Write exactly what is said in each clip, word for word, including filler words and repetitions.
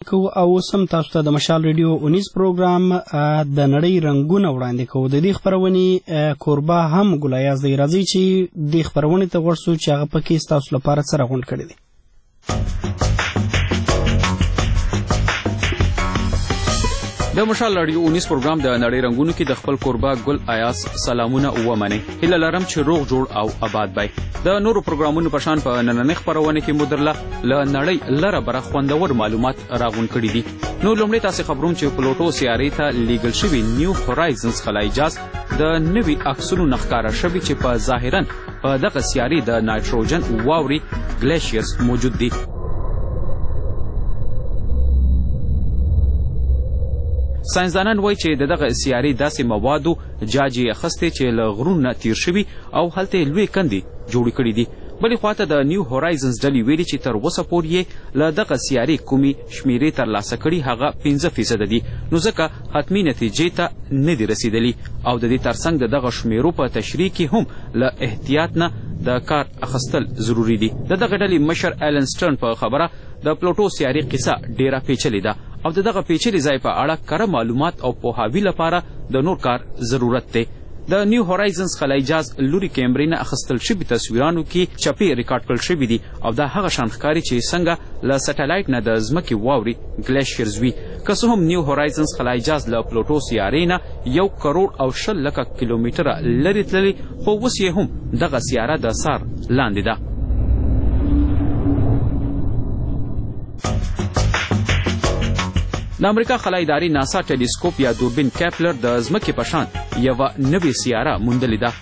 کوو او اوس هم تاسو ته د مشال ریډیو اونیز پروګرام د نړۍ رنګونه وړاندې کوو. د دې خپرونې کوربه هم ګلایاز دی. راځي چې دې خپرونې ته ورسو چې هغه پکې ستاسو لپاره څه راغونډ کړی دی. د مشال رادیو اونیز پروګرام د نړۍ رنگونو کې د خپل کوربه ګل ایاس سلامونه ومنئ. هیله لرم چې روغ جوړ او آباد بای. د نورو پروګرامونو په شان په نننۍ خپرونه کې مدرله له نړۍ لره بره خوندور معلومات راغونډ کړي دي. نو لومړی تاسو خبروم چې پلوټو سیارې ته لیږل شوي نیو هورایزنز خلایي جهاز د نوي عکسونو نښکاره شوي چې په ظاهرا په دغه سیارې د نایټروجن واوري ګلیشیرز موجود دي. ساينسدانان وایي چې دغه سیارې داسې موادو جاجې اخیستې چې له غرونو نه تیر شوي او هلته لوی کندې جوړې کړي دي. بلې خواته د نیو هورایزنز ډلې ویلي چې تر اوسه پورې یې له دغه سیارې کومې شمیرې ترلاسه کړي هغه پنځه فیصده دي، نو ځکه حتمي نتیجې ته نه دي رسېدلي او د دې ترڅنګ د دغه شمیرو په تشریح کې هم له احتیاط نه د کار اخیستل ضروري دي. د دغه ډلې مشر ایلن سټرن په خبره د پلوټو سیارې قصه ډیره پیچلې ده او د دغه پیچلې ځای په اړه کره معلومات او پوهاوي لپاره د نور کار ضرورت دی. د نیو هورایزنز خلایي جهاز لوري کیمرې نه اخیستل شوي تصویرانو کې چپې ریکارډ کړل شوي دي او دا هغه شان ښکاري چې څنګه له سټلایټ نه د ځمکې واورې ګلیشیرز وي. که څه هم نیو هورایزنز خلایي جهاز له پلوټو سیارې نه یو کروڑ او شل لکه کیلومتره لرې تللي، خو اوس یې هم دغه سیاره د څار لاندې ده. د امریکا خلایي ادارې ناسا ټیلیسکوپ یا دوربین کیپلر د ځمکې په شان یوه نوې سیاره موندلې ده.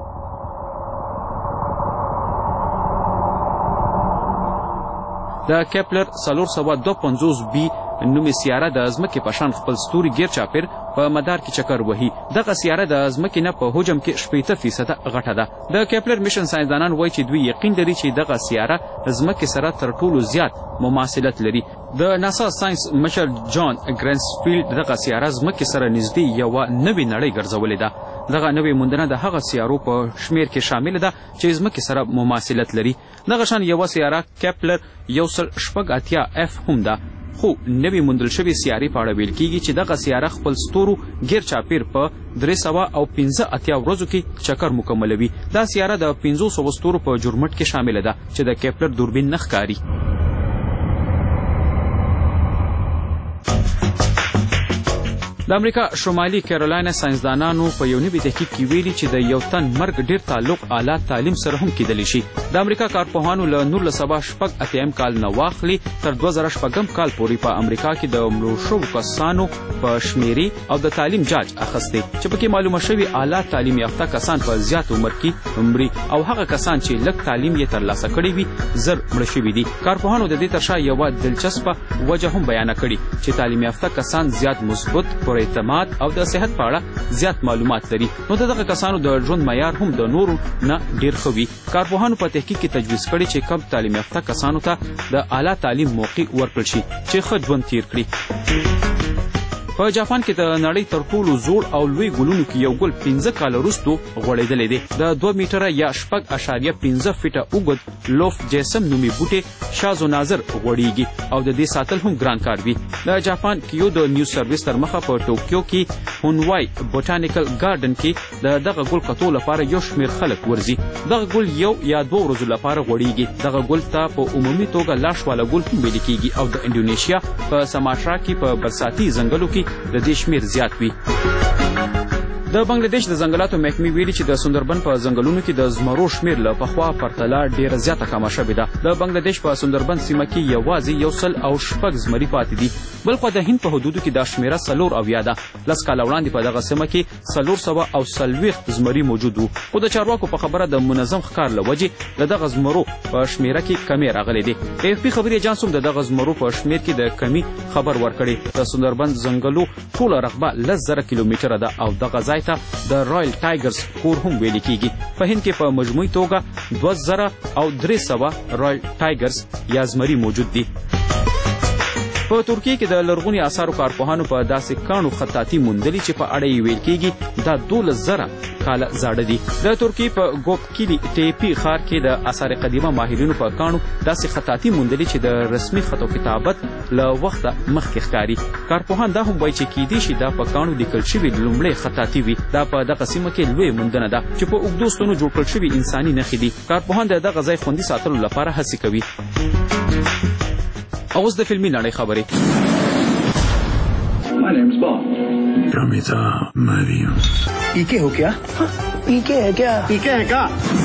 د کیپلر څلور سوه دوه پنځوس بي نومې سیاره د ځمکې په شان خپل ستوري ګیر چاپیر په مدار کې چکر وهي. دغه سیاره د ځمکې نه په حجم کې شپېته فیصده غټه ده. د کیپلر میشن ساینسدانان وایي چې دوی یقین لري چې دغه سیاره ځمکې سره تر ټولو زیات مماثلت لري. د ناسا ساينس مشر جان ګرینسفیلډ دغه سیاره ځمکې سره نږدې یوه نوې نړۍ ګرځولې ده. دغه نوې موندنه د هغه سیارو په شمیر کې شامل ده چې ځمکې سره مماثلت لري. دغه شان یوه سیاره کیپلر یو سل شپږ اتیا اف هم ده، خو نوې موندل شوې سیارې په اړه ویل کېږي چې دغه سیاره خپل ستورو ګیر چاپیر په درې سوه او پنځه اتیا ورځو کې چکر مکملوي. دا سیاره د پنځو سوو ستورو په جرمټ کې شامله ده چې د کیپلر دوربین نه ښکاري. د امریکا شمالي کیرولاینا ساینسدانانو په یو نوي تحقیق کې ویلي چې د یو تن مرګ ډیر تعلق اعلی تعلیم سره هم کیدلی شي. د امریکا کارپوهانو له نولس سوه شپږ اتیا کال نه واخلي تر دوه زره شپږم کال پورې په امریکا کې د مړو شوو کسانو په شمیرې او د تعلیم جاج اخیستی چې پکې معلومه شوي اعلی تعلیم یافته کسان په زیات عمر کې مري او هغه کسان چې لږ تعلیم یې ترلاسه کړی وي زر مړه شوي دي. کارپوهانو د دې تر شا یوه دلچسپه وجه هم بیانه کړې چې تعلیم یافته کسان زیات مثبت اعتماد او د صحت په اړه زیات معلومات لري، نو دغه کسانو د ژوند معیار هم د نورو نه ډیر ښه وي. کارپوهانو په تحقیق کې تجویز کړی چې کم تعلیم یافته کسانو ته د اعلی تعلیم موقع ورکړل شي چې ښه ژوند تیر کړي. په جاپان کې د نړۍ تر ټولو زوړ او لوی ګلونو کې یو ګل پنځه کاله وروستو غوړېدلی دی. د دوه میټره یا شپږ اشاریه پنځه فیټه اوږد لوف جیسم نومي بوټی شاز و ناظر غوړېږي او د دې ساتل هم ګران کار وي. د جاپان کیو د نیوز سرویس تر مخه په ټوکیو کې هونوای بوټانیکل ګارډن کې د دغه ګل کتو لپاره یو شمېر خلک ورځي. دغه ګل یو یا دوه ورځو لپاره غوړېږي. دغه ګل ته په عمومي توګه لاش والا ګل هم ویل کېږي او د انډونیشیا په سماترا کې په برساتي ځنګلو کې د دې شمیر زیات وي. د بنگلاديش د ځنګلاتو محکمې ویلي چې د سندربن په ځنګلونو کې د زمرو شمیر له پخوا پرتله ډیره زیاته کمه شوې ده. د بنگلاديش په سندربن سیمه کې یوازې یو سل او شپږ زمري پاتې دي. بلخوا د هند په حدودو کې دا شمیره څلور اویا ده. لس کاله وړاندې په دغه سیمه کې څلور سوه او څلوېښت زمري موجود وو، خو د چارواکو په خبره د منظم ښکار له وجې د دغه زمرو په شمیره کې کمی راغلی دی. اف پي خبري اجانس هم د دغه زمرو په شمیر کې د کمی خبر ورکړی. د سندربن ځنګلو ټوله رقبه لس زره کیلومتره ده او دغه ځای ته د رایل ټایګرز کور هم ویل کېږي. په هند کې په مجموعي توګه دوه زره او درې سوه رایل ټایګرز یا زمري موجود دي. په ترکیه کې د لرغوني آثارو کارپوهانو په داسې کاڼو خطاطي موندلي چې په اړه یې ویل کېږي دا دولس زره کاله زاړه دي. د ترکیې په ګوبکلی ټیپي ښار کې د آثار قدیمه ماهرینو په کاڼو داسې خطاطي موندلي چې د رسمي خط او کتابت له وخته مخکې ښکاري. کارپوهان دا هم وایي چې کیدای شي دا په کاڼو لیکل شوي لومړۍ خطاطي وي. دا په دغه سیمه کې لویه موندنه ده چې په اوږدو ستنو جوړ کړل شوي انساني نښې دي. کارپوهان د دغه ځای خوندي ساتلو لپاره هڅې کوي. اوس د فلمي نړۍ خبرې. ¿Y qué हो क्या? ¿Y qué है क्या? ¿Y qué है क्या?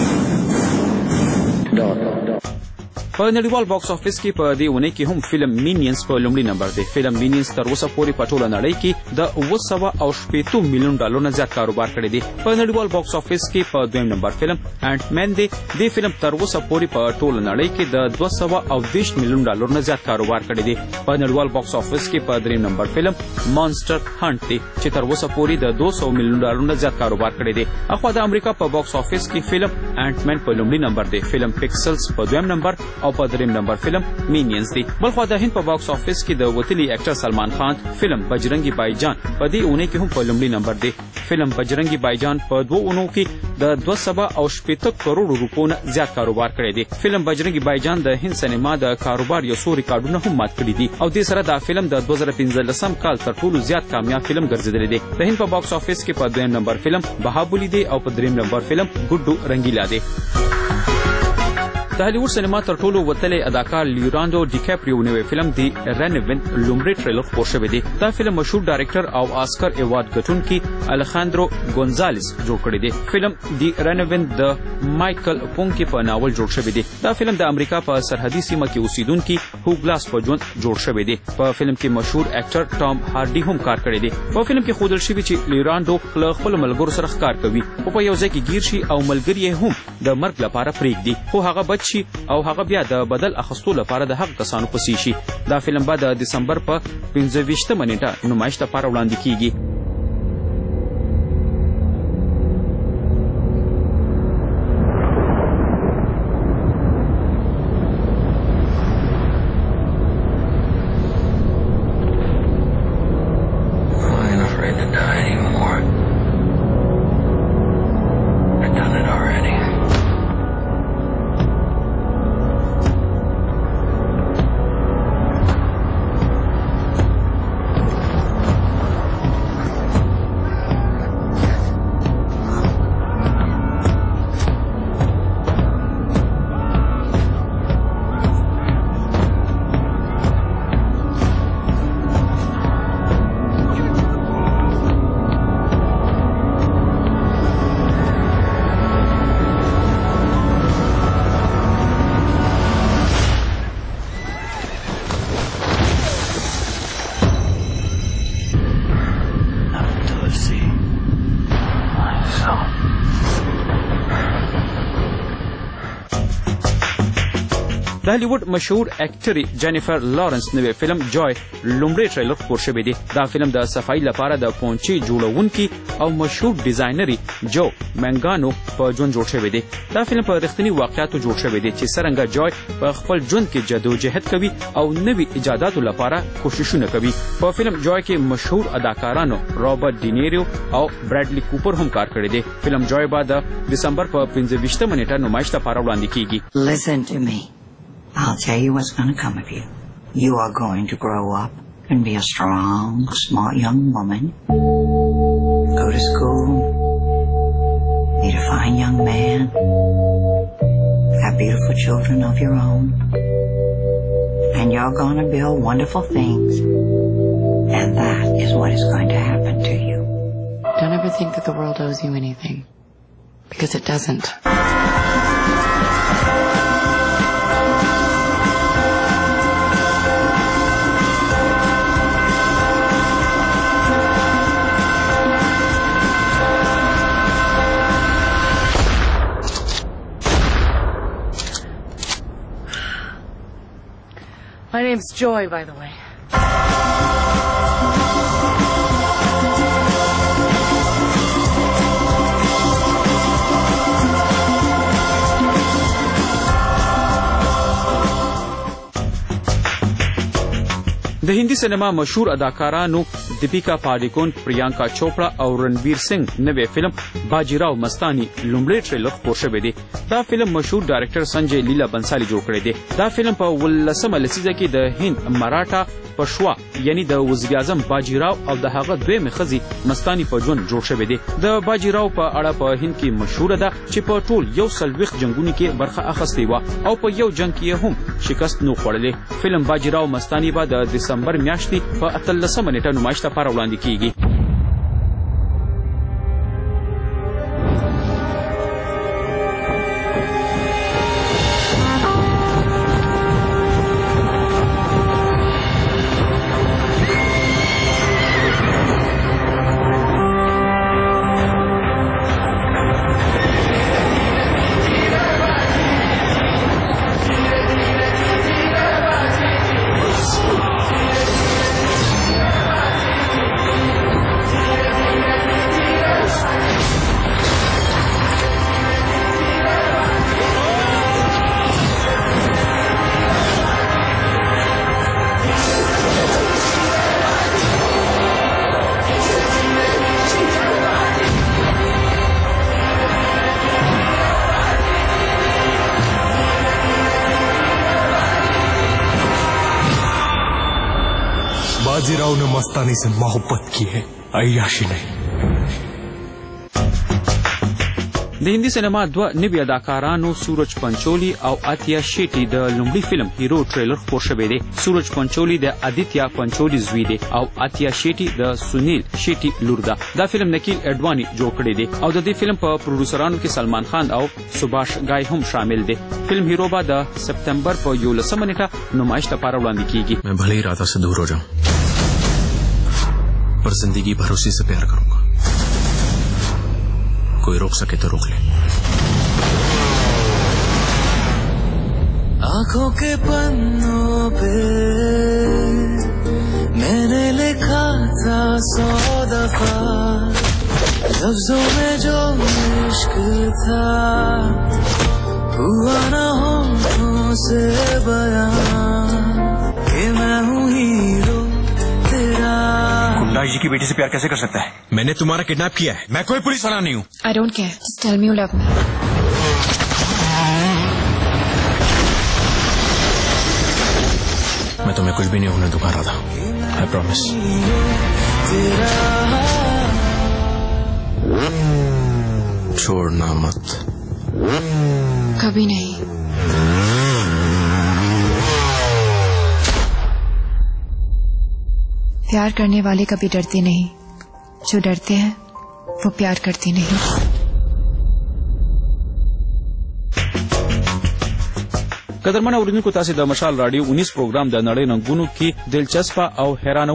په نړیوال باکس افیس کې په دې اونۍ کې هم فلم مینینز په لومړي نمبر دی. فلم مینینز تر اوسه پورې په ټوله نړۍ کې د اوه سوه او شپېتو میلیون ډالرو نه زیات کاروبار کړی دی. په نړیوال باکس افیس کې په دویم نمبر فلم انټ مین دی. دې فلم تر اوسه پورې په ټوله نړۍ کې د دوه سوه او دېرش میلیون ډالرو نه زیات کاروبار کړی دی. په نړیوال باکس افیس کې په دریم نمبر فلم مانسټر هانټ دی چې تر اوسه پورې د دوه سوه میلیون ډالرو نه زیات کاروبار کړی دی. اخوا د امریکا په باکس افیس کې فلم انټ مین په لومړي نمبر دی. فلم پکسلز په دویم نمبر او په دریم نمبر فلم مینینز دی. بلخوا د هند په باکس افیس کې د وتلي اکټر سلمان خان فلم بجرنګي بایجان په دې اونۍ کې هم په لومړي نمبر دی. فلم بجرنګي بایجان په دوه اونو کې د دوه سوه او شپېته کروڑو روپو نه زیات کاروبار کړی دی. فلم بجرنګي بایجان د هند سینما د کاروبار یو څو ریکارډونه هم مات کړي دي او دې سره دا فلم د دوه زره پنځلسم کال تر ټولو زیات کامیاب فلم ګرځېدلی دی. د هند په باکس افیس کې په دویم نمبر فلم بهابلی دی او په دریم نمبر فلم ګډو رنګیلا دی. د هالیوډ سینما تر ټولو وتلی اداکار لیونارډو ډیکاپریو نوی فلم دی رینوینت لومړی ټریلر خپور شوی دی. دا فلم مشهور ډایرکټر او آسکر ایوارډ ګټونکي الخاندرو ګونزالز جوړ کړی دی. فلم دی رینوینت د مایکل پونکي په ناول جوړ شوی دی. دا فلم د امریکا په سرحدي سیمه کې اوسیدونکي هوګلاس په ژوند جوړ شوی دی. په فلم کې مشهور اکټر ټام هارډي هم کار کړی دی. په فلم کې ښودل شوي چې لیونارډو له خپلو ملګرو سره ښکار کوي خو په یو ځای کې ګیر شي او ملګري یې هم د مرګ لپاره پرېږدي خو هغه بچ شي او هغه بیا د بدل اخیستو لپاره د هغو کسانو پسې شي. دا فلم به د دسمبر په پنځه ویشتمه نیټه نمایش لپاره وړاندې کیږي. د هالیوډ مشهور اکټري جینیفر لارنس نوی فلم جای لومړی ټریلر خپور شوی دی. دا فلم د صفایي لپاره د پونچي جوړونکي او مشهور ډیزاینري جو منګانو په ژوند جوړ شوی دی. دا فلم په رښتیني واقعیاتو جوړ شوی دی چې څرنګه جای په خپل ژوند کې جدوجهد کوي او نوي ایجاداتو لپاره کوششونه کوي. په فلم جای کې مشهور اداکارانو رابرټ ډینیرو او برادلی کوپر هم کار کړی دی. فلم جای به د دسمبر په پنځه ویشتمه نیټه نمایش لپاره وړاندې کیږي. Listen to me. I'll tell you what's going to come of you. You are going to grow up and be a strong, smart young woman. Go to school. Meet a fine young man. Have beautiful children of your own. And you're going to build wonderful things. And that is what is going to happen to you. Don't ever think that the world owes you anything. Because it doesn't. My name's Joy, by the way. د هندي سینما مشهور اداکارانو دیپیکا پاډیکون، پریانکا چوپړا او رنویر سنگ نوې فلم باجیراو مستانی لومړی ټریلر خپور شوی دی. دا فلم مشهور ډایرکټر سنجي لیلا بنسالي جوړ کړی دی. دا فلم په ولسمه لسیزه کې د هند مراټا پښوا یعنی د وزیر اعظم باجیراو او د هغه دویمې ښځې مستانی په ژوند جوړ شوی دی. د باجیراو په اړه په هند کې مشهوره ده چې په ټول یو څلوېښت جنګونو کې برخه اخیستې وه او په یو جنګ کې هم شکست نه خوړلی. فلم باجیراو مستانی به د دسمبر میاشتې په اتلسمه نیټه نمایش لپاره وړاندې کیږي. बाजीराव ने मस्तानी से मोहब्बत की है, अय्याशी नहीं. د هندي سینما دوه نوي اداکارانو سورج پنچولی او اتیا شیټي د لومړي فلم هیرو ټریلر خپور شوی دی. سورج پنچولی د ادیتیا پنچولی زوی دی او اتیا شیټي د سونیل شیټي لور ده. دا فلم نکیل اډوانی جوړ کړی دی او د دې فلم په پروډوسرانو کې سلمان خان او سباش غای هم شامل دي. فلم هیرو به د سپتمبر په یولسمه نیټه نمایش لپاره وړاندې کیږي. मैं भले ही राधा से दूर हो जाऊं पर जिंदगी भर उसी से प्यार करूंगा. कोई रोक सके तो रोक ले. आंखों के पन्नों पे मैंने लिखा था सौ दफा लफ्जों में जो इश्क था हुआ ना होठों से बयां कि मैं हूँ हीरो तेरा. गुंडा जी की बेटी से प्यार कैसे कर सकता है? मैंने तुम्हारा किडनैप किया है. मैं कोई पुलिस वाला नहीं हूँ. I don't care. Just tell me you love me. मैं तुम्हें कुछ भी नहीं होने दूंगा राधा. I promise. छोड़ना मत. कभी नहीं. प्यार करने वाले कभी डरते नहीं, जो डरते हैं वो प्यार करते नहीं. قدرمن اوریدونکو تاسو د مشال رادیو انیس پروګرام د نړۍ رنګونو کې دلچسپه او حیرانه